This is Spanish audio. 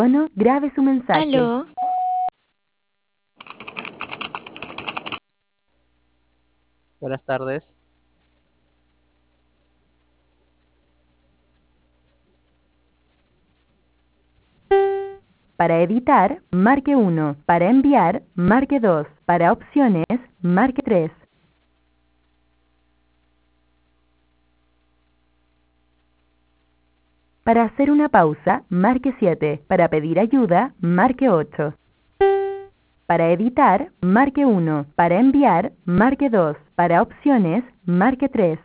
tono, grabe su mensaje. Aló. Buenas tardes. Para editar, marque 1. Para enviar, marque 2. Para opciones, marque 3. Para hacer una pausa, marque 7. Para pedir ayuda, marque 8. Para editar, marque 1. Para enviar, marque 2. Para opciones, marque 3.